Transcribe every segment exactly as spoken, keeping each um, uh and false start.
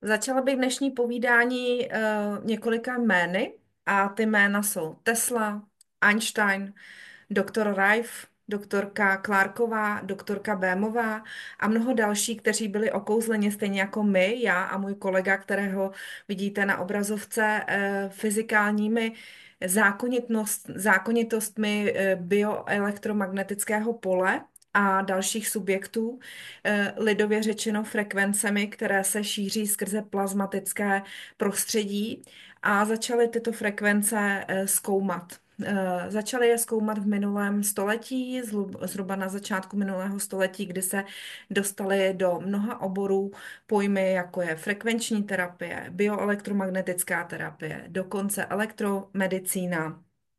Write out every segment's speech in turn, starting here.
Začala bych dnešní povídání uh, několika jmény a ty jména jsou Tesla, Einstein, doktor Rife, doktorka Clarková, doktorka Bémová a mnoho dalších, kteří byli okouzleni stejně jako my, já a můj kolega, kterého vidíte na obrazovce, uh, fyzikálními zákonitnost, zákonitostmi eh, bioelektromagnetického pole a dalších subjektů, eh, lidově řečeno frekvencemi, které se šíří skrze plazmatické prostředí a začaly tyto frekvence eh, zkoumat. Eh, Začaly je zkoumat v minulém století, zlu- zhruba na začátku minulého století, kdy se dostaly do mnoha oborů pojmy, jako je frekvenční terapie, bioelektromagnetická terapie, dokonce elektromedicína,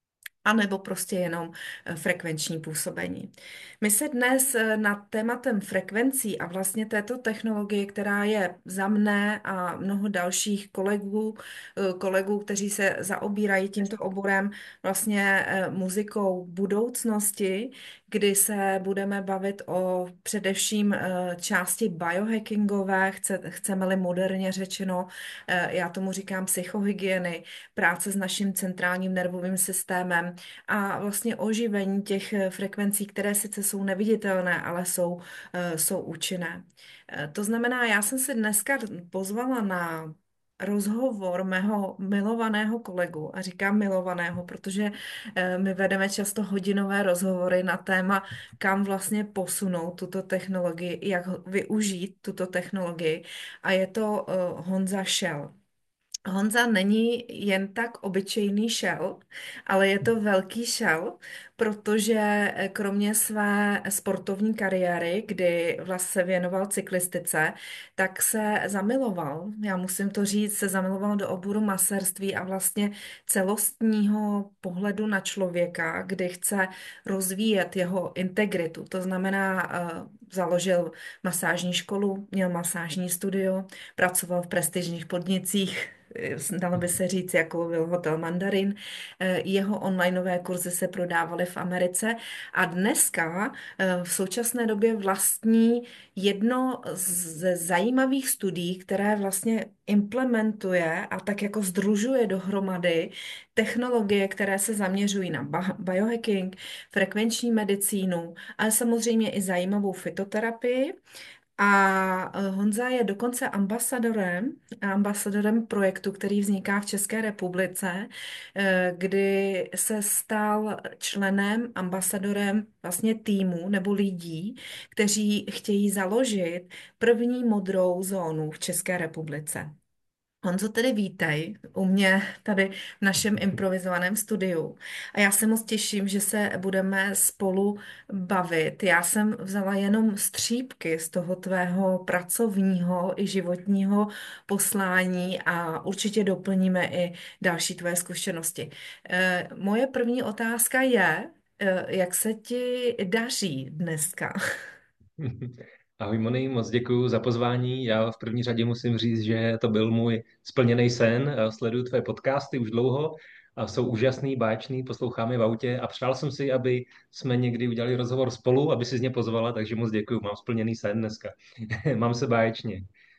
anebo prostě jenom eh, frekvenční působení. My se dnes eh, nad tématem frekvencí a vlastně této technologie, která je za mne a mnoho dalších kolegů, eh, kolegů, kteří se zaobírají tímto oborem, vlastně eh, muzikou budoucnosti, kdy se budeme bavit o především eh, části biohackingové, chce, chceme-li moderně řečeno, eh, já tomu říkám psychohygieny, práce s naším centrálním nervovým systémem a vlastně oživení těch eh, frekvencí, které sice jsou neviditelné, ale jsou, eh, jsou účinné. Eh, To znamená, já jsem si dneska pozvala na rozhovor mého milovaného kolegu, a říkám milovaného, protože eh, my vedeme často hodinové rozhovory na téma, kam vlastně posunout tuto technologii, jak využít tuto technologii. A je to eh, Honza Šel. Honza není jen tak obyčejný šel, ale je to velký šel, protože eh, kromě své sportovní kariéry, kdy vlastně se věnoval cyklistice, tak se zamiloval, já musím to říct, se zamiloval do oboru masérství a vlastně celostního pohledu na člověka, kdy chce rozvíjet jeho integritu. To znamená, eh, založil masážní školu, měl masážní studio, pracoval v prestižních podnicích, dalo by se říct, jako byl hotel Mandarin. Eh, Jeho onlineové kurzy se prodávaly v Americe a dneska eh, v současné době vlastní jedno ze zajímavých studií, které vlastně implementuje a tak jako združuje dohromady technologie, které se zaměřují na ba- biohacking, frekvenční medicínu, ale samozřejmě i zajímavou fytoterapii. A eh, Honza je dokonce ambasadorem, ambasadorem projektu, který vzniká v České republice, eh, kdy se stal členem, ambasadorem vlastně týmu nebo lidí, kteří chtějí založit první modrou zónu v České republice. Honzo, tedy vítej u mě tady v našem improvizovaném studiu. A já se moc těším, že se budeme spolu bavit. Já jsem vzala jenom střípky z toho tvého pracovního i životního poslání a určitě doplníme i další tvoje zkušenosti. Eh, Moje první otázka je, eh, jak se ti daří dneska? Ahoj Moni, moc děkuji za pozvání. Já v první řadě musím říct, že to byl můj splněný sen. Sleduju tvé podcasty už dlouho a jsou úžasný, báječný, poslouchám je v autě a přál jsem si, aby jsme někdy udělali rozhovor spolu, aby si z ně pozvala, takže moc děkuji, mám splněný sen dneska. Mám se báječně.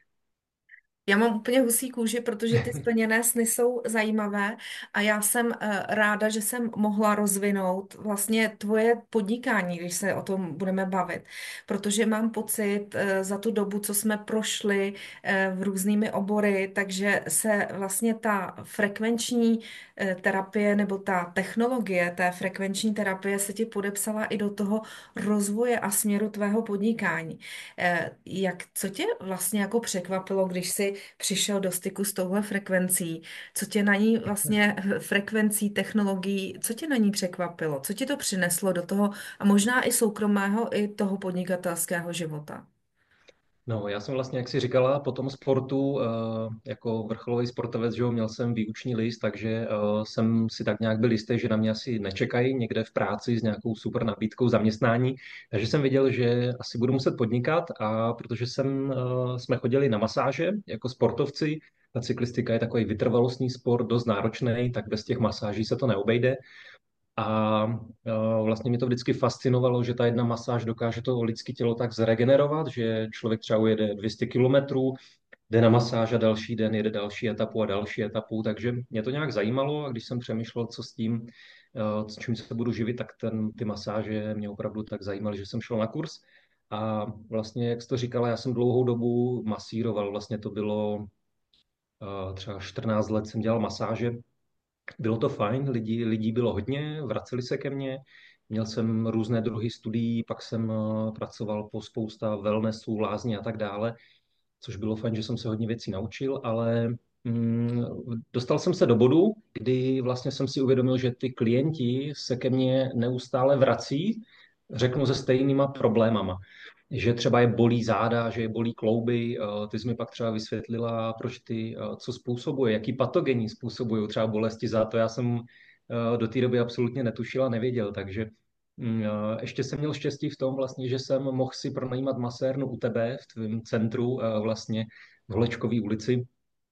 Já mám úplně husí kůži, protože ty splněné sny jsou zajímavé a já jsem eh, ráda, že jsem mohla rozvinout vlastně tvoje podnikání, když se o tom budeme bavit, protože mám pocit eh, za tu dobu, co jsme prošli eh, v různými obory, takže se vlastně ta frekvenční eh, terapie nebo ta technologie té frekvenční terapie se ti podepsala i do toho rozvoje a směru tvého podnikání. Eh, Jak, co tě vlastně jako překvapilo, když jsi přišel do styku s touhle frekvencí? Co tě na ní vlastně frekvencí, technologií, co tě na ní překvapilo? Co ti to přineslo do toho a možná i soukromého, i toho podnikatelského života? No, já jsem vlastně, jak jsi říkala, po tom sportu, eh, jako vrcholový sportovec, že jo, měl jsem výuční list, takže eh, jsem si tak nějak byl jistý, že na mě asi nečekají někde v práci s nějakou super nabídkou zaměstnání. Takže jsem viděl, že asi budu muset podnikat a protože jsem, eh, jsme chodili na masáže jako sportovci, ta cyklistika je takový vytrvalostní sport, dost náročný, tak bez těch masáží se to neobejde. A e, vlastně mě to vždycky fascinovalo, že ta jedna masáž dokáže to lidské tělo tak zregenerovat, že člověk třeba ujede dvě stě kilometrů jde na masáž a další den jede další etapu a další etapu, takže mě to nějak zajímalo a když jsem přemýšlel, co s tím, eh, s čím se budu živit, tak ten, ty masáže mě opravdu tak zajímaly, že jsem šel na kurz. A vlastně, jak jsi to říkala, já jsem dlouhou dobu masíroval, vlastně to bylo eh, třeba čtrnáct let jsem dělal masáže. Bylo to fajn, lidí, lidí bylo hodně, vraceli se ke mně. Měl jsem různé druhy studií, pak jsem eh, pracoval po spousta wellnessů, lázní a tak dále, což bylo fajn, že jsem se hodně věcí naučil, ale mm, dostal jsem se do bodu, kdy vlastně jsem si uvědomil, že ty klienti se ke mně neustále vrací, řeknu se stejnýma problémama, že třeba je bolí záda, že je bolí klouby. eh, Ty jsi mi pak třeba vysvětlila, proč ty, eh, co způsobuje, jaký patogení způsobují třeba bolesti zad. To já jsem eh, do té doby absolutně netušil a nevěděl, takže mm, eh, ještě jsem měl štěstí v tom vlastně, že jsem mohl si pronajímat masérnu u tebe v tvém centru eh, vlastně v Holečkové ulici.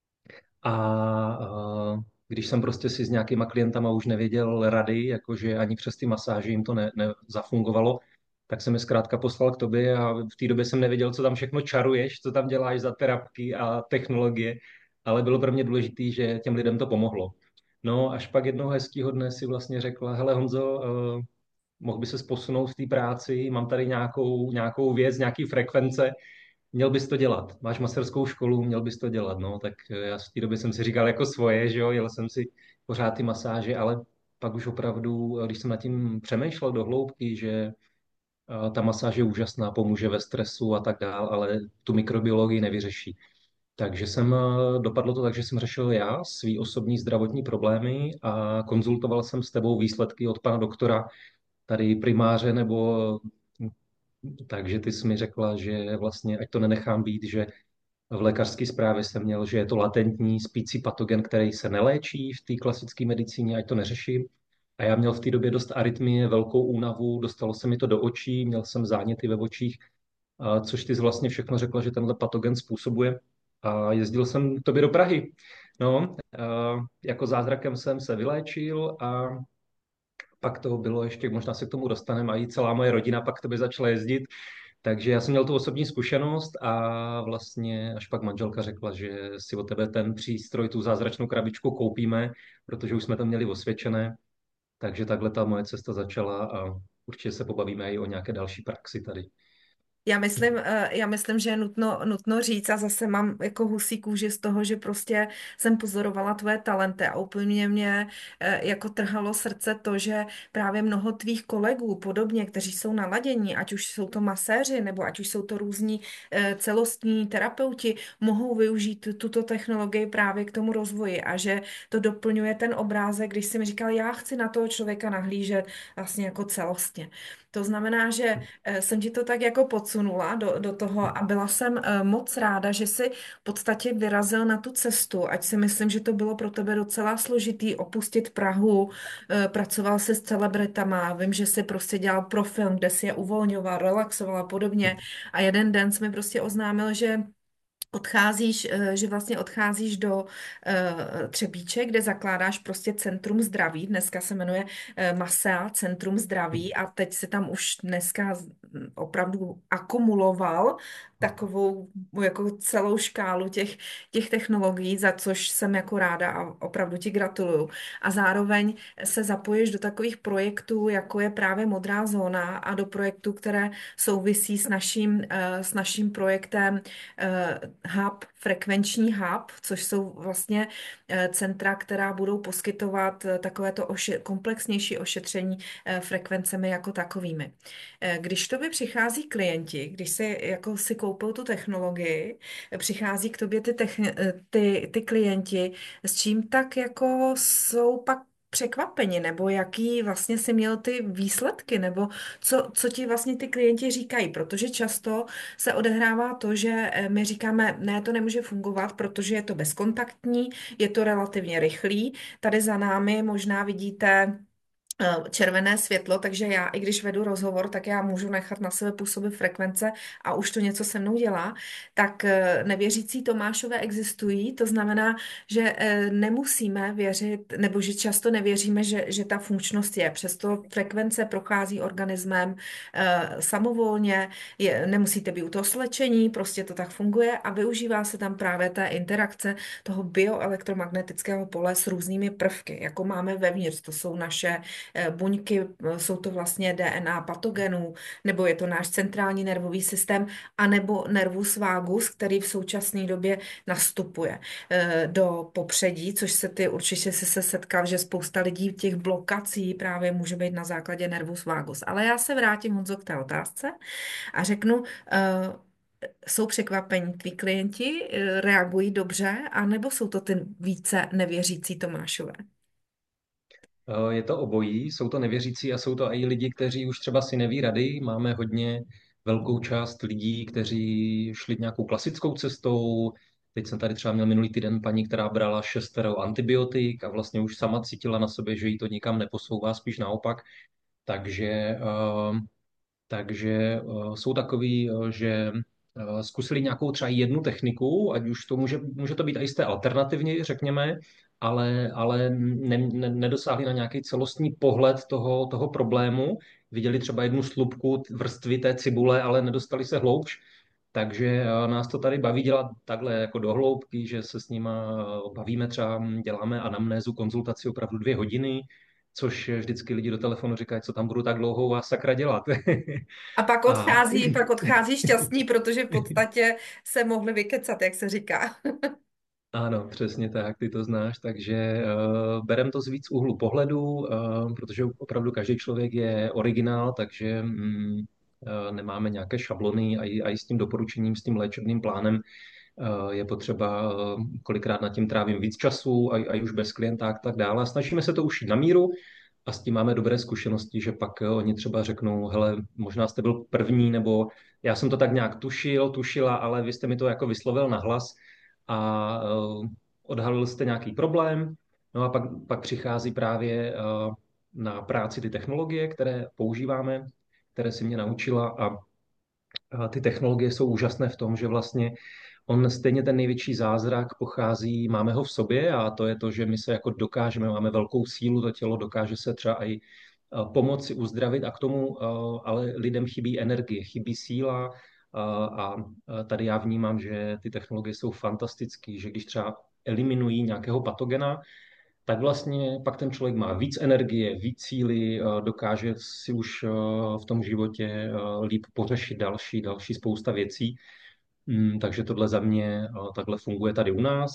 A eh, když jsem prostě si s nějakýma klientama už nevěděl rady, jakože ani přes ty masáže jim to ne, nezafungovalo, tak jsem je zkrátka poslal k tobě a v té době jsem nevěděl, co tam všechno čaruješ, co tam děláš za terapky a technologie, ale bylo pro mě důležité, že těm lidem to pomohlo. No, až pak jednoho hezkého dne si vlastně řekla, hele Honzo, eh, mohl by se posunout v té práci, mám tady nějakou, nějakou věc, nějaký frekvence, měl bys to dělat. Máš masterskou školu, měl bys to dělat. No, tak eh, já v té době jsem si říkal jako svoje, že jo, jel jsem si pořád ty masáže, ale pak už opravdu, eh, když jsem nad tím přemýšlel do hloubky, že eh, ta masáž je úžasná, pomůže ve stresu a tak dál, ale tu mikrobiologii nevyřeší. Takže jsem, eh, dopadlo to tak, že jsem řešil já svý osobní zdravotní problémy a konzultoval jsem s tebou výsledky od pana doktora, tady primáře, nebo takže ty jsi mi řekla, že vlastně, ať to nenechám být, že v lékařské zprávě jsem měl, že je to latentní spící patogen, který se neléčí v té klasické medicíně, ať to neřeším. A já měl v té době dost arytmie, velkou únavu, dostalo se mi to do očí, měl jsem záněty ve očích, a což ty jsi vlastně všechno řekla, že tenhle patogen způsobuje. A jezdil jsem k tobě do Prahy. No, a jako zázrakem jsem se vyléčil a pak toho bylo ještě, možná se k tomu dostaneme, a i celá moje rodina pak k tobě začala jezdit. Takže já jsem měl tu osobní zkušenost a vlastně až pak manželka řekla, že si od tebe ten přístroj, tu zázračnou krabičku koupíme, protože už jsme to měli osvědčené. Takže takhle ta moje cesta začala a určitě se pobavíme i o nějaké další praxi tady. Já myslím, eh, já myslím, že je nutno, nutno říct a zase mám jako husí kůži z toho, že prostě jsem pozorovala tvoje talenty a úplně mě eh, jako trhalo srdce to, že právě mnoho tvých kolegů podobně, kteří jsou naladění, ať už jsou to maséři nebo ať už jsou to různí eh, celostní terapeuti, mohou využít tuto technologii právě k tomu rozvoji a že to doplňuje ten obrázek, když si mi říkal, já chci na toho člověka nahlížet vlastně jako celostně. To znamená, že eh, jsem ti to tak jako podsunula do, do toho a byla jsem eh, moc ráda, že jsi v podstatě vyrazil na tu cestu, ať si myslím, že to bylo pro tebe docela složitý opustit Prahu, eh, pracoval jsi s celebritama, vím, že jsi prostě dělal pro film, kde si je uvolňoval, relaxoval a podobně a jeden den jsi mi prostě oznámil, že odcházíš, eh, že vlastně odcházíš do eh, Třebíče, kde zakládáš prostě Centrum zdraví. Dneska se jmenuje eh, Masea Centrum zdraví a teď si tam už dneska z- opravdu akumuloval takovou jako celou škálu těch, těch technologií, za což jsem jako ráda a opravdu ti gratuluju. A zároveň se zapojíš do takových projektů, jako je právě Modrá zóna a do projektů, které souvisí s naším, eh, s naším projektem eh, hub, frekvenční hub, což jsou vlastně eh, centra, která budou poskytovat eh, takovéto oše- komplexnější ošetření eh, frekvencemi jako takovými. Eh, Když to by přichází klienti, když si jako si koupou tu technologii, eh, přichází k tobě ty, techni- eh, ty, ty klienti, s čím tak jako jsou pak překvapeni, nebo jaký vlastně si měl ty výsledky, nebo co, co ti vlastně ty klienti říkají, protože často se odehrává to, že eh, my říkáme, ne, to nemůže fungovat, protože je to bezkontaktní, je to relativně rychlý. Tady za námi možná vidíte eh, červené světlo, takže já, i když vedu rozhovor, tak já můžu nechat na sebe působit frekvence a už to něco se mnou dělá, tak eh, nevěřící Tomášové existují, to znamená, že eh, nemusíme věřit, nebo že často nevěříme, že, že ta funkčnost je. Přesto frekvence prochází organismem eh, samovolně, je, nemusíte být u toho slečení, prostě to tak funguje a využívá se tam právě té interakce toho bioelektromagnetického pole s různými prvky, jako máme vevnitř, to jsou naše eh, buňky, eh, jsou to vlastně D N A patogenů, nebo je to náš centrální nervový systém, anebo nervus vagus, který v současné době nastupuje eh, do popředí, což se ty určitě si se setkal, že spousta lidí těch blokací právě může být na základě nervus vagus. Ale já se vrátím, Honzo, k té otázce a řeknu, eh, jsou překvapení tví klienti, eh, reagují dobře, anebo jsou to ty více nevěřící Tomášové? Eh, Je to obojí, jsou to nevěřící a jsou to i lidi, kteří už třeba si neví rady. Máme hodně velkou část lidí, kteří šli nějakou klasickou cestou. Teď jsem tady třeba měl minulý týden paní, která brala šestero antibiotik a vlastně už sama cítila na sobě, že jí to nikam neposouvá, spíš naopak. Takže eh, takže eh, jsou takový, eh, že eh, zkusili nějakou třeba jednu techniku, ať už to může, může to být i z té alternativně, řekněme, ale, ale ne, ne, nedosáhli na nějaký celostní pohled toho, toho problému. Viděli třeba jednu slupku vrstvy té cibule, ale nedostali se hloubš. Takže eh, nás to tady baví dělat takhle jako do hloubky, že se s nima eh, bavíme třeba, děláme anamnézu, konzultaci opravdu dvě hodiny, což vždycky lidi do telefonu říkají, co tam budu tak dlouho u vás sakra dělat. A pak A odchází, pak odchází šťastní, protože v podstatě se mohli vykecat, jak se říká. ano, přesně tak, ty to znáš, takže uh, berem to z víc úhlu pohledu, uh, protože opravdu každý člověk je originál, takže mm, uh, nemáme nějaké šablony a i, a i s tím doporučením, s tím léčebným plánem uh, je potřeba, uh, kolikrát nad tím trávím víc času a, a už bez klienta a tak dále. A snažíme se to ušít na míru a s tím máme dobré zkušenosti, že pak uh, oni třeba řeknou, hele, možná jste byl první, nebo já jsem to tak nějak tušil, tušila, ale vy jste mi to jako vyslovil nahlas a uh, odhalil jste nějaký problém. No a pak, pak přichází právě uh, na práci ty technologie, které používáme, které si mě naučila a a ty technologie jsou úžasné v tom, že vlastně on stejně ten největší zázrak pochází, máme ho v sobě a to je to, že my se jako dokážeme, máme velkou sílu, to tělo dokáže se třeba i uh, pomoci uzdravit a k tomu uh, ale lidem chybí energie, chybí síla uh, a uh, tady já vnímám, že ty technologie jsou fantastické, že když třeba eliminují nějakého patogena, tak vlastně pak ten člověk má víc energie, víc síly, eh, dokáže si už eh, v tom životě eh, líp pořešit další, další spousta věcí. Mm, Takže tohle za mě eh, takhle funguje tady u nás.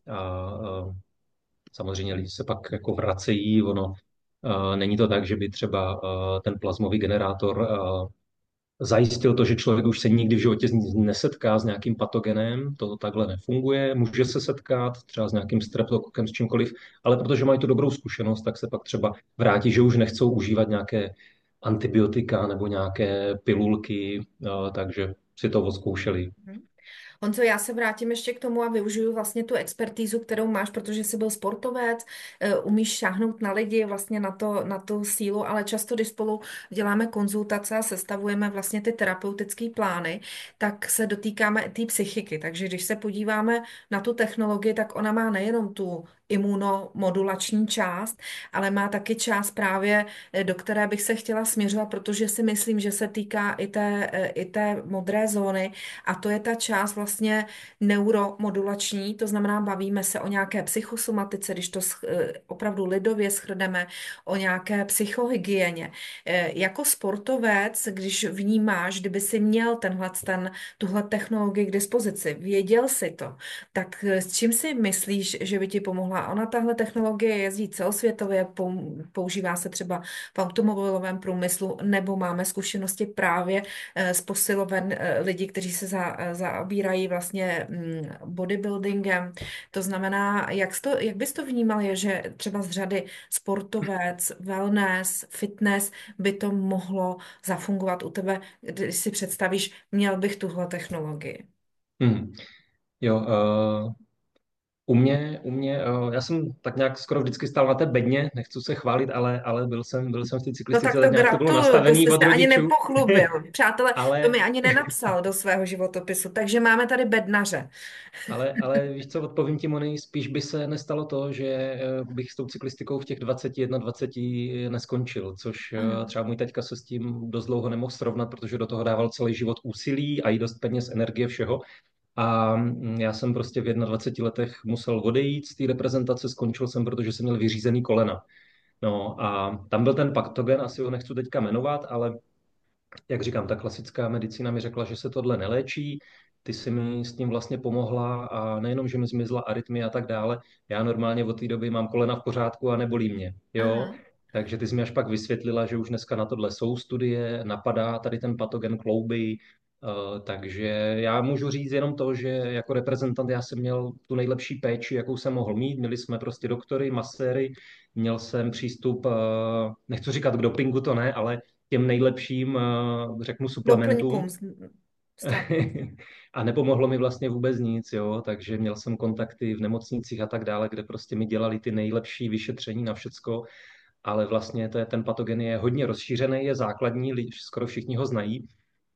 A eh, samozřejmě lidi se pak jako vracejí, ono eh, není to tak, že by třeba eh, ten plazmový generátor eh, zajistil to, že člověk už se nikdy v životě nesetká s nějakým patogenem, to takhle nefunguje, může se setkat třeba s nějakým streptokokem, s čímkoliv, ale protože mají tu dobrou zkušenost, tak se pak třeba vrátí, že už nechcou užívat nějaké antibiotika nebo nějaké pilulky, eh, takže si to odzkoušeli. Honzo, já se vrátím ještě k tomu a využiju vlastně tu expertízu, kterou máš, protože jsi byl sportovec, eh, umíš šáhnout na lidi, vlastně na to, na tu sílu, ale často, když spolu děláme konzultace a sestavujeme vlastně ty terapeutické plány, tak se dotýkáme i té psychiky. Takže když se podíváme na tu technologii, tak ona má nejenom tu imunomodulační část, ale má taky část právě, eh, do které bych se chtěla směřovat, protože si myslím, že se týká i té, eh, i té modré zóny, a to je ta část vlastně neuromodulační, to znamená, bavíme se o nějaké psychosomatice, když to sch- eh, opravdu lidově shrneme, o nějaké psychohygieně. Eh, Jako sportovec, když vnímáš, kdyby si měl tenhle, ten, tuhle technologii k dispozici, věděl si to, tak eh, s čím si myslíš, že by ti pomohla? Ona, tahle technologie jezdí celosvětově, pou- používá se třeba v automobilovém průmyslu, nebo máme zkušenosti právě eh, z posiloven eh, lidí, kteří se za, eh, zaobírají vlastně mm, bodybuildingem. To znamená, jak, jsi to, jak bys to vnímal, je, že třeba z řady sportovec, wellness, fitness by to mohlo zafungovat u tebe, když si představíš, měl bych tuhle technologii. Hmm. Jo, U mě, u mě, eh, já jsem tak nějak skoro vždycky stál na té bedně, nechci se chválit, ale, ale byl jsem, byl jsem v té No tak cyklistice, to tak nějak to bylo gratuluju, to nastavený jste od se ani rodičů, nepochlubil. Přátelé, to ale mi ani nenapsal do svého životopisu, takže máme tady bednaře. Ale, ale víš co, odpovím ti, Moni, spíš by se nestalo to, že eh, bych s tou cyklistikou v těch dvacet, dvacet jedna neskončil, což eh, Mhm. třeba můj teďka se s tím dost dlouho nemohl srovnat, protože do toho dával celý život úsilí a i dost peněz, energie, všeho. A mm, já jsem prostě v dvaceti jedna letech musel odejít z té reprezentace, skončil jsem, protože jsem měl vyřízený kolena. No a tam byl ten patogen, asi ho nechci teďka jmenovat, ale jak říkám, ta klasická medicína mi řekla, že se tohle neléčí, ty si mi s tím vlastně pomohla a nejenom, že mi zmizla arytmie a tak dále, já normálně od té doby mám kolena v pořádku a nebolí mě, jo. Aha. Takže ty jsi mi až pak vysvětlila, že už dneska na tohle jsou studie, napadá tady ten patogen klouby, eh, takže já můžu říct jenom to, že jako reprezentant já jsem měl tu nejlepší péči, jakou jsem mohl mít. Měli jsme prostě doktory, maséry, měl jsem přístup, eh, nechci říkat k dopingu, to ne, ale těm nejlepším, eh, řeknu, suplementům. Doplňkům z- strat. A nepomohlo mi vlastně vůbec nic, jo, takže měl jsem kontakty v nemocnicích a tak dále, kde prostě mi dělali ty nejlepší vyšetření na všecko, ale vlastně to je, ten patogen je hodně rozšířený, je základní, li- skoro všichni ho znají,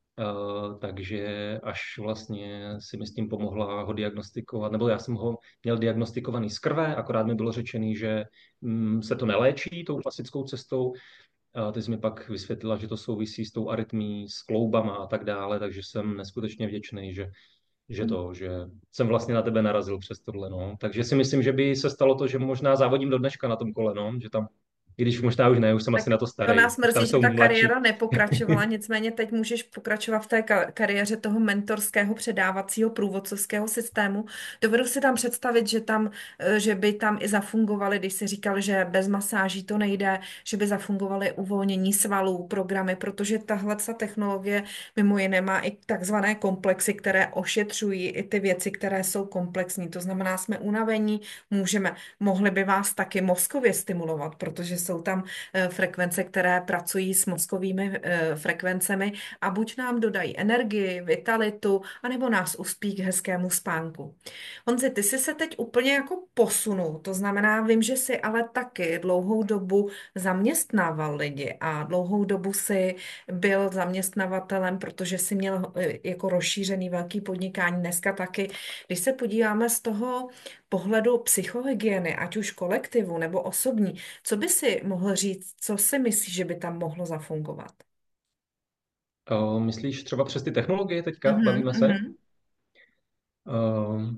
eh, takže až vlastně si mi s tím pomohla ho diagnostikovat, nebo já jsem ho měl diagnostikovaný z krve, akorát mi bylo řečený, že mm, se to neléčí tou klasickou cestou. A ty jsi mi pak vysvětlila, že to souvisí s tou arytmí, s kloubama a tak dále, takže jsem neskutečně vděčný, že, že to, že jsem vlastně na tebe narazil přes tohle, no. Takže si myslím, že by se stalo to, že možná závodím do dneška na tom kole, no, že tam, i když možná už ne, už jsem Tak asi na to to starý, nás už tam mrzí, že jsou ta mladší. kariéra nepokračovala, nicméně teď můžeš pokračovat v té ka- kariéře toho mentorského předávacího průvodcovského systému. Dovedu si tam představit, že tam, eh, že by tam i zafungovaly, když si říkal, že bez masáží to nejde, že by zafungovaly uvolnění svalů, programy, protože tahle ta technologie mimo jiné má i takzvané komplexy, které ošetřují i ty věci, které jsou komplexní. To znamená, jsme unavení, můžeme, mohli by vás taky mozkově stimulovat, protože jsou tam eh, frekvence, které pracují s mozkovými eh, frekvencemi a buď nám dodají energii, vitalitu, anebo nás uspí k hezkému spánku. Honzi, ty jsi se teď úplně jako posunul, to znamená, vím, že jsi ale taky dlouhou dobu zaměstnával lidi a dlouhou dobu si byl zaměstnavatelem, protože jsi měl eh, jako rozšířený velký podnikání, dneska taky. Když se podíváme z toho pohledu psychohygieny, ať už kolektivu nebo osobní, co by si mohl říct, co si myslíš, že by tam mohlo zafungovat? Uh, myslíš třeba přes ty technologie teďka, Mhm, bavíme se? mhm. Uh,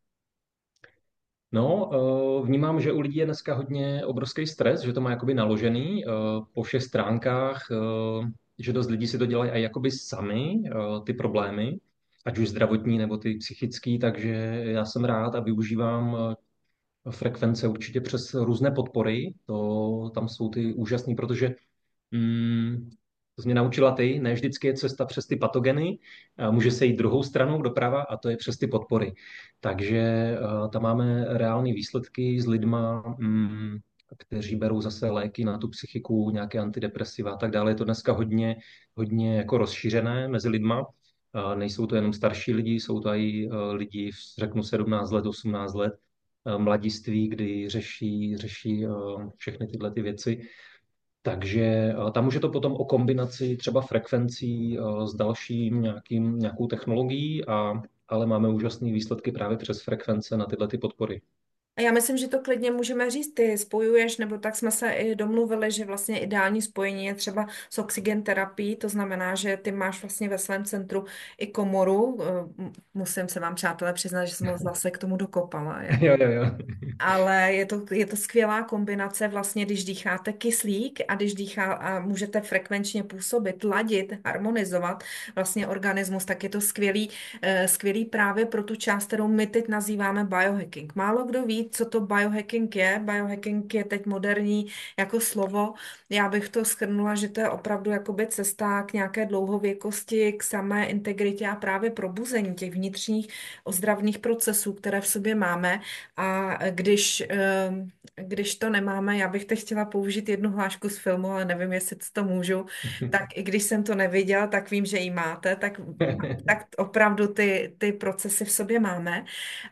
No, eh, vnímám, že u lidí je dneska hodně obrovský stres, že to má jakoby naložený eh, po všech stránkách, eh, že dost lidí si to dělají i jakoby sami, eh, ty problémy, ať už zdravotní nebo ty psychický, takže já jsem rád a využívám eh, frekvence určitě přes různé podpory, to tam jsou ty úžasný, protože Mm, to jsi mě naučila ty, ne vždycky je cesta přes ty patogeny, a může se jít druhou stranou doprava a to je přes ty podpory. Takže eh, tam máme reálné výsledky s lidma, mm, kteří berou zase léky na tu psychiku, nějaké antidepresiva a tak dále. Je to dneska hodně, hodně jako rozšířené mezi lidma. A nejsou to jenom starší lidi, jsou to i eh, lidi, v, řeknu sedmnáct let, osmnáct let, eh, mladiství, kdy řeší, řeší eh, všechny tyhle ty věci. Takže eh, tam už je to potom o kombinaci třeba frekvencí eh, s dalším nějakým, nějakou technologií, a, ale máme úžasné výsledky právě přes frekvence na tyhle ty podpory. A já myslím, že to klidně můžeme říct, ty spojuješ, nebo tak jsme se i domluvili, že vlastně ideální spojení je třeba s oxygen terapií, to znamená, že ty máš vlastně ve svém centru i komoru. Eh, m- Musím se vám, přátelé, přiznat, že jsem moc zase k tomu dokopala. Jo, Jako. jo, jo. Ale je to, je to skvělá kombinace vlastně, když dýcháte kyslík a když dýchá a můžete frekvenčně působit, ladit, harmonizovat vlastně organismus, tak je to skvělý, eh, skvělý právě pro tu část, kterou my teď nazýváme biohacking. Málo kdo ví, říct, co to biohacking je. Biohacking je teď moderní jako slovo. Já bych to shrnula, že to je opravdu jakoby cesta k nějaké dlouhověkosti, k samé integritě a právě probuzení těch vnitřních ozdravných procesů, které v sobě máme. A když, ehm, když to nemáme, já bych teď chtěla použít jednu hlášku z filmu, ale nevím, jestli to můžu, tak i když jsem to neviděla, tak vím, že ji máte, tak, tak opravdu ty, ty procesy v sobě máme.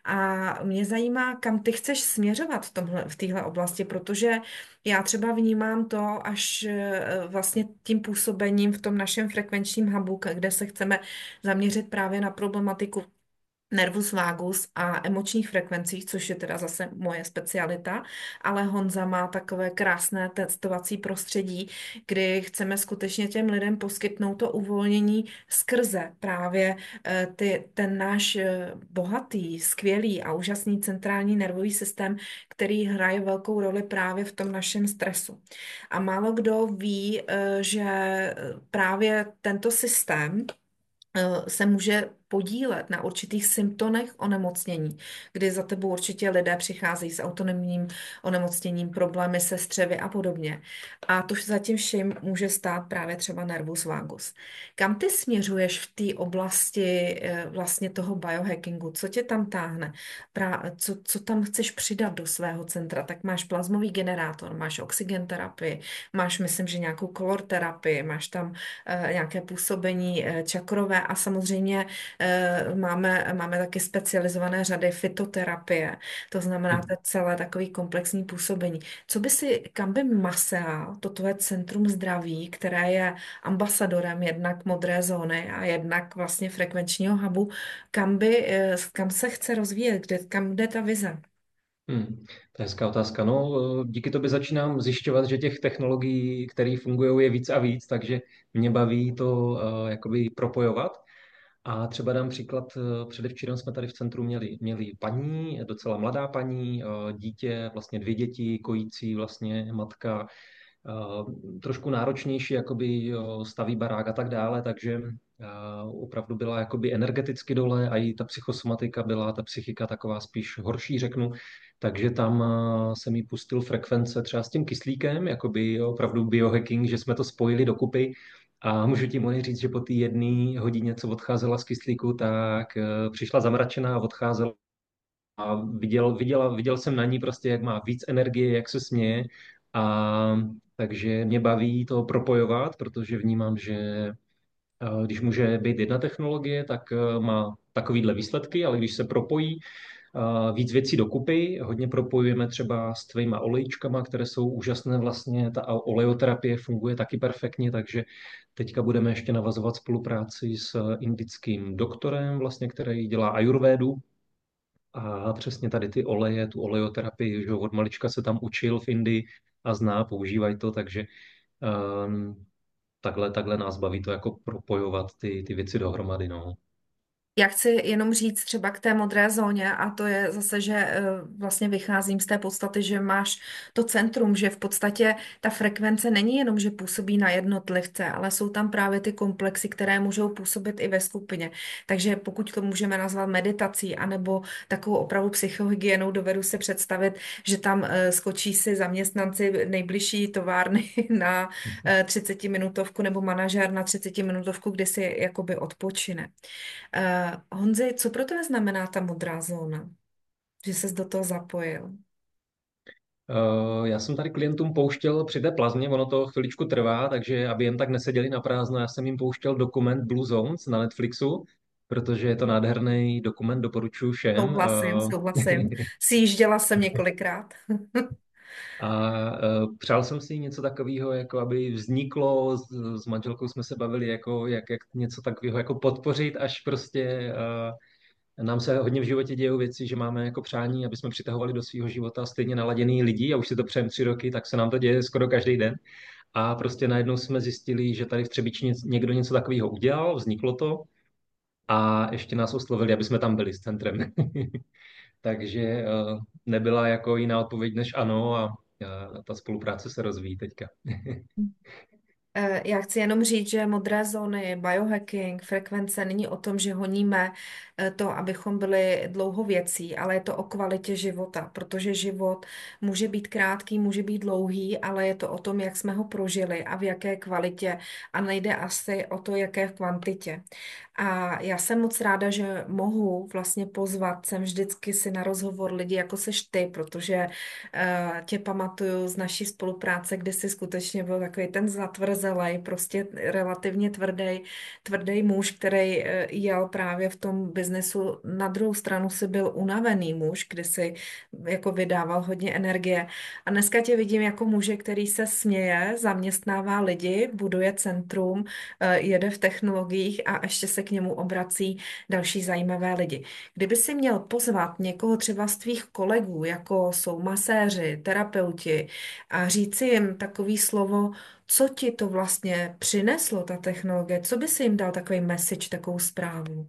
A mě zajímá, kam ty chceš směřovat v tomhle, v téhle oblasti, protože já třeba vnímám to až eh, vlastně tím působením v tom našem frekvenčním hubu, kde se chceme zaměřit právě na problematiku nervus vagus a emočních frekvencích, což je teda zase moje specialita, ale Honza má takové krásné testovací prostředí, kdy chceme skutečně těm lidem poskytnout to uvolnění skrze právě eh, ty, ten náš eh, bohatý, skvělý a úžasný centrální nervový systém, který hraje velkou roli právě v tom našem stresu. A málo kdo ví, eh, že právě tento systém eh, se může podílet na určitých symptomech onemocnění, kdy za tebou určitě lidé přicházejí s autonomním onemocněním, problémy se střevy a podobně. A to zatím všem může stát právě třeba nervus vagus. Kam ty směřuješ v té oblasti eh, vlastně toho biohackingu? Co tě tam táhne? Pra, co, co tam chceš přidat do svého centra? Tak máš plazmový generátor, máš oxygenterapii, máš, myslím, že nějakou kolorterapii, máš tam eh, nějaké působení eh, čakrové a samozřejmě eh, máme, máme taky specializované řady fytoterapie. To znamená, to je celé takový komplexní působení. Co by si, kam by Masea, to tvoje centrum zdraví, které je ambasadorem jednak modré zóny a jednak vlastně frekvenčního hubu, kam by, eh, kam se chce rozvíjet, kde, kam jde ta vize? Hmm, to je hezká otázka. No, eh, díky tobě začínám zjišťovat, že těch technologií, které fungují, je víc a víc, takže mě baví to eh, jakoby propojovat. A třeba dám příklad, eh, předevčírem jsme tady v centru měli, měli paní, docela mladá paní, eh, dítě, vlastně dvě děti, kojící vlastně matka, eh, trošku náročnější, jakoby eh, staví barák a tak dále, takže eh, opravdu byla jakoby energeticky dole a i ta psychosomatika byla, ta psychika taková spíš horší, řeknu, takže tam eh, jsem jí pustil frekvence třeba s tím kyslíkem, jakoby opravdu biohacking, že jsme to spojili dokupy a můžu ti Moni říct, že po té jedné hodině, co odcházela z kyslíku, tak eh, přišla zamračená a odcházela. A viděl, viděl, viděl jsem na ní prostě, jak má víc energie, jak se směje. A takže mě baví to propojovat, protože vnímám, že eh, když může být jedna technologie, tak eh, má takovýhle výsledky, ale když se propojí eh, víc věcí dokupy, hodně propojujeme třeba s tvýma olejčkama, které jsou úžasné vlastně, ta oleoterapie funguje taky perfektně, takže teďka budeme ještě navazovat spolupráci s indickým doktorem, vlastně, který dělá ajurvédu, a přesně tady ty oleje, tu oleoterapii, že od malička se tam učil v Indii a zná, používají to, takže um, takhle, takhle nás baví to jako propojovat ty, ty věci dohromady, no. Já chci jenom říct třeba k té modré zóně a to je zase, že eh, vlastně vycházím z té podstaty, že máš to centrum, že v podstatě ta frekvence není jenom, že působí na jednotlivce, ale jsou tam právě ty komplexy, které můžou působit i ve skupině. Takže pokud to můžeme nazvat meditací anebo takovou opravdu psychohygienou, dovedu se představit, že tam eh, skočí si zaměstnanci nejbližší továrny na eh, třicetiminutovku nebo manažer na třicetiminutovku, kdy si jakoby odpočine. Uh, Honzi, co pro tebe znamená ta modrá zóna? Že ses do toho zapojil? Uh, já jsem tady klientům pouštěl při té plazmě, ono to chviličku trvá, takže aby jen tak neseděli na prázdno, já jsem jim pouštěl dokument Blue Zones na Netflixu, protože je to nádherný dokument, doporučuji všem. Souhlasím, Uh, souhlasím. Sjížděla jsem několikrát. A uh, přál jsem si něco takového, jako aby vzniklo, s, s manželkou jsme se bavili, jako, jak, jak něco takového jako podpořit, až prostě uh, nám se hodně v životě dějou věci, že máme jako přání, aby jsme přitahovali do svého života stejně naladěný lidi a už si to přejeme tři roky, tak se nám to děje skoro každý den. A prostě najednou jsme zjistili, že tady v Třebíči někdo něco takového udělal, vzniklo to a ještě nás oslovili, aby jsme tam byli s centrem. Takže eh, nebyla jako jiná odpověď než ano a eh, ta spolupráce se rozvíjí teďka. Eh, Já chci jenom říct, že modré zóny, biohacking, frekvence není o tom, že honíme eh, to, abychom byli dlouhověcí, ale je to o kvalitě života, protože život může být krátký, může být dlouhý, ale je to o tom, jak jsme ho prožili a v jaké kvalitě a nejde asi o to, jaké kvantitě. A já jsem moc ráda, že mohu vlastně pozvat sem vždycky si na rozhovor lidi, jako seš ty, protože eh, tě pamatuju z naší spolupráce, kdy jsi skutečně byl takový ten zatvrzelej, prostě relativně tvrdý, tvrdý muž, který eh, jel právě v tom biznesu. Na druhou stranu si byl unavený muž, kdy si jako vydával hodně energie. A dneska tě vidím jako muže, který se směje, zaměstnává lidi, buduje centrum, eh, jede v technologiích a ještě se k němu obrací další zajímavé lidi. Kdyby si měl pozvat někoho třeba z tvých kolegů, jako jsou maséři, terapeuti, a říci jim takový slovo, co ti to vlastně přineslo, ta technologie, co by si jim dal takový message, takovou zprávu?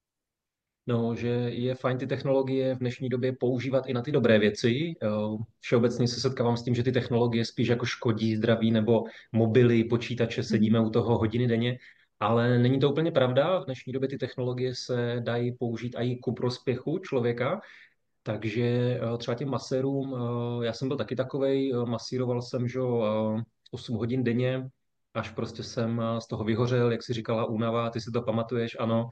No, že je fajn ty technologie v dnešní době používat i na ty dobré věci. Eh, Všeobecně se setkávám s tím, že ty technologie spíš jako škodí zdraví, nebo mobily, počítače, sedíme u toho hodiny denně, ale není to úplně pravda. V dnešní době ty technologie se dají použít i ku prospěchu člověka. Takže eh, třeba těm masérům, eh, já jsem byl taky takovej, eh, masíroval jsem, že jo, eh, osm hodin denně, až prostě jsem eh, z toho vyhořel, jak si říkala únava, ty si to pamatuješ, ano.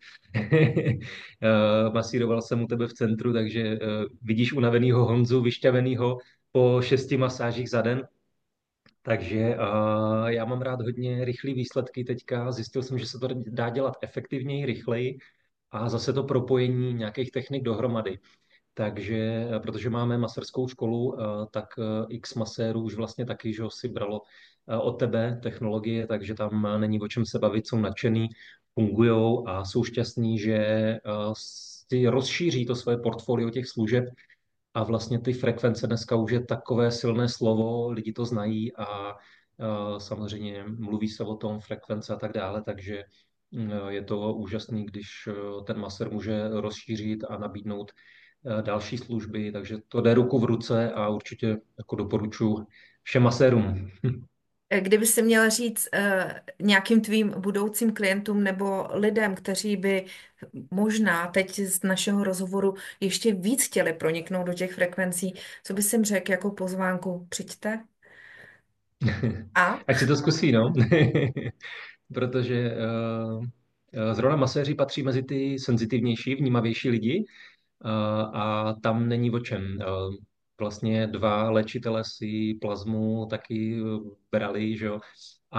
Eh, Masíroval jsem u tebe v centru, takže eh, vidíš unavenýho Honzu, vyšťavenýho po šesti masážích za den. Takže eh, já mám rád hodně rychlé výsledky teďka. Zjistil jsem, že se to dá dělat efektivněji, rychleji a zase to propojení nějakých technik dohromady. Takže, eh, protože máme maserskou školu, eh, tak eh, x masérů už vlastně taky, že ho si bralo eh, od tebe technologie, takže tam eh, není o čem se bavit, jsou nadšený, fungujou a jsou šťastní, že eh, si rozšíří to svoje portfolio těch služeb a vlastně ty frekvence dneska už je takové silné slovo, lidi to znají a eh, samozřejmě mluví se o tom, frekvence a tak dále, takže mm, je to úžasný, když eh, ten masér může rozšířit a nabídnout eh, další služby, takže to jde ruku v ruce a určitě jako doporučuji všem masérům. Eh, Kdyby si měla říct eh, nějakým tvým budoucím klientům nebo lidem, kteří by možná teď z našeho rozhovoru ještě víc chtěli proniknout do těch frekvencí, co bys jim řekl jako pozvánku? Přijďte a Ať si to zkusí, no. Protože uh, zrovna maséři patří mezi ty senzitivnější, vnímavější lidi, a, a tam není o čem. A vlastně dva léčitelé si plazmu taky eh, brali, že jo,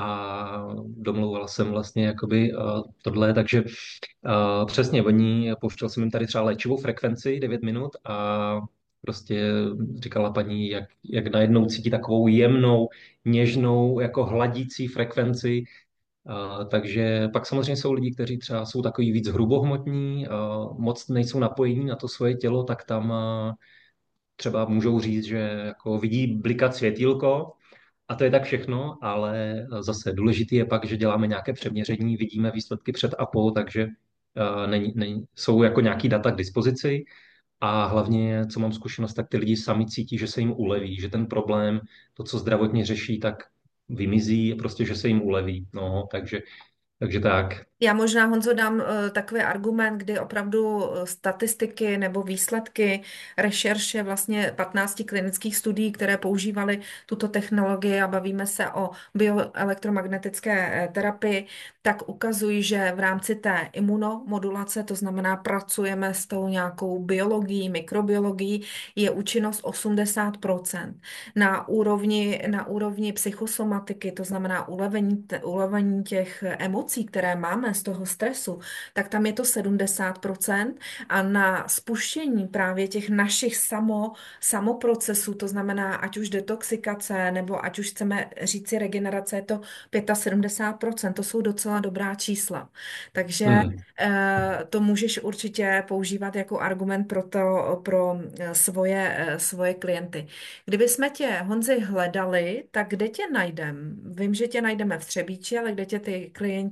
a domlouval jsem vlastně jakoby a, tohle, takže a, přesně, oni, pouštěl jsem jim tady třeba léčivou frekvenci devět minut a prostě říkala paní, jak, jak najednou cítí takovou jemnou, něžnou, jako hladící frekvenci. A, takže pak samozřejmě jsou lidi, kteří třeba jsou takový víc hrubohmotní, a moc nejsou napojení na to svoje tělo, tak tam a, třeba můžou říct, že jako vidí blikat světýlko a to je tak všechno, ale zase důležitý je pak, že děláme nějaké přeměření, vidíme výsledky před a po, takže a, není, není, jsou jako nějaký data k dispozici a hlavně, co mám zkušenost, tak ty lidi sami cítí, že se jim uleví, že ten problém, to, co zdravotně řeší, tak vymizí, prostě, že se jim uleví. No, takže, takže tak. já možná, Honzo, dám eh, takový argument, kdy opravdu eh, statistiky nebo výsledky rešerše vlastně patnácti klinických studií, které používaly tuto technologii a bavíme se o bioelektromagnetické eh, terapii, tak ukazují, že v rámci té imunomodulace, to znamená pracujeme s tou nějakou biologií, mikrobiologií, je účinnost osmdesát procent. Na úrovni, na úrovni psychosomatiky, to znamená ulevení, ulevení těch emocí, které máme z toho stresu, tak tam je to sedmdesát procent a na spuštění právě těch našich samo, samoprocesů, to znamená ať už detoxikace nebo ať už chceme říci regenerace, je to sedmdesát pět procent, to jsou docela dobrá čísla. Takže Hmm. eh, to můžeš určitě používat jako argument pro to, pro eh, svoje, eh, svoje klienty. Kdyby jsme tě, Honzi, hledali, tak kde tě najdem? Vím, že tě najdeme v Třebíči, ale kde tě ty klienti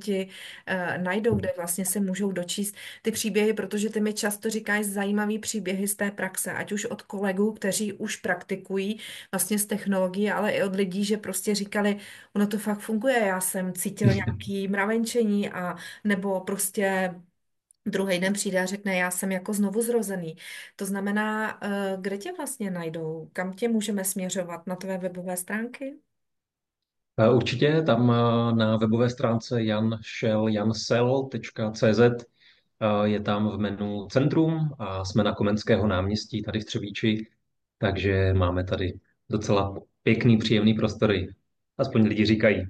ti eh, najdou, kde vlastně se můžou dočíst ty příběhy, protože ty mi často říkáš zajímavý příběhy z té praxe, ať už od kolegů, kteří už praktikují vlastně z technologií, ale i od lidí, že prostě říkali, ono to fakt funguje, já jsem cítil nějaký mravenčení a nebo prostě druhý den přijde a řekne, já jsem jako znovu zrozený. To znamená, eh, kde tě vlastně najdou? Kam tě můžeme směřovat? Na tvé webové stránky? Eh, Určitě tam eh, na webové stránce janšel tečka cé zet eh, je tam v menu Centrum a jsme na Komenského náměstí tady v Třebíči, takže máme tady docela pěkný, příjemný prostory. Aspoň lidi říkají.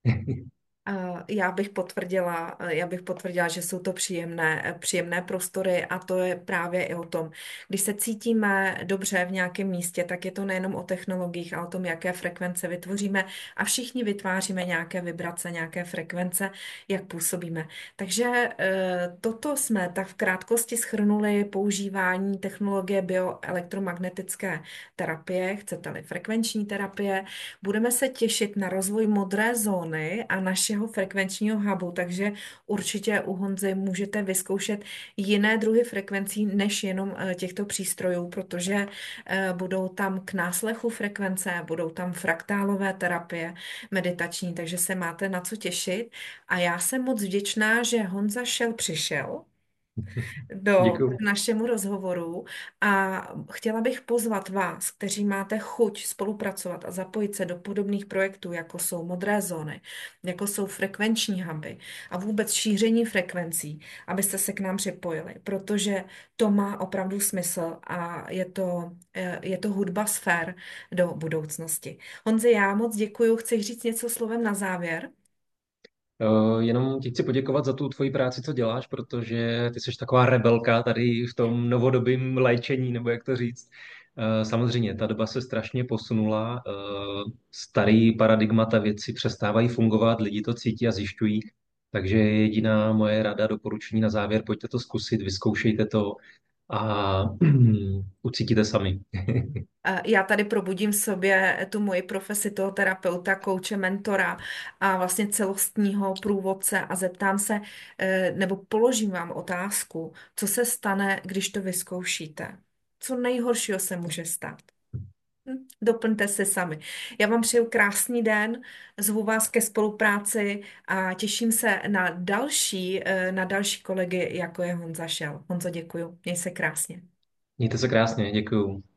Eh, Já bych potvrdila, eh, já bych potvrdila, že jsou to příjemné, eh, příjemné prostory a to je právě i o tom. Když se cítíme dobře v nějakém místě, tak je to nejenom o technologiích, ale o tom, jaké frekvence vytvoříme a všichni vytváříme nějaké vibrace, nějaké frekvence, jak působíme. Takže eh, toto jsme tak v krátkosti shrnuli používání technologie bioelektromagnetické terapie, chcete-li frekvenční terapie. Budeme se těšit na rozvoj modré zóny a našeho frekvenčního hubu, takže určitě u Honzy můžete vyzkoušet jiné druhy frekvencí než jenom eh, těchto přístrojů, protože eh, budou tam k náslechu frekvence, budou tam fraktálové terapie meditační, takže se máte na co těšit. A já jsem moc vděčná, že Honza šel, přišel do Děkuju. k našemu rozhovoru a chtěla bych pozvat vás, kteří máte chuť spolupracovat a zapojit se do podobných projektů, jako jsou modré zóny, jako jsou frekvenční huby a vůbec šíření frekvencí, abyste se k nám připojili, protože to má opravdu smysl a je to, eh, je to hudba sfér do budoucnosti. Honzi, já moc děkuju. Chci říct něco slovem na závěr. Eh, Jenom ti chci poděkovat za tu tvoji práci, co děláš, protože ty jsi taková rebelka tady v tom novodobém léčení, nebo jak to říct. Eh, Samozřejmě, ta doba se strašně posunula, eh, starý paradigmata věci přestávají fungovat, lidi to cítí a zjišťují, takže jediná moje rada, doporučení na závěr, pojďte to zkusit, vyzkoušejte to a ucítíte sami. Eh, Já tady probudím v sobě tu moji profesi toho terapeuta, kouče, mentora a vlastně celostního průvodce a zeptám se, eh, nebo položím vám otázku, co se stane, když to vyzkoušíte? Co nejhoršího se může stát? Hm, Doplňte si sami. Já vám přeju krásný den, zvu vás ke spolupráci a těším se na další, eh, na další kolegy, jako je Honza Šel. Honzo, děkuju. Měj se krásně. Mějte se krásně, děkuju.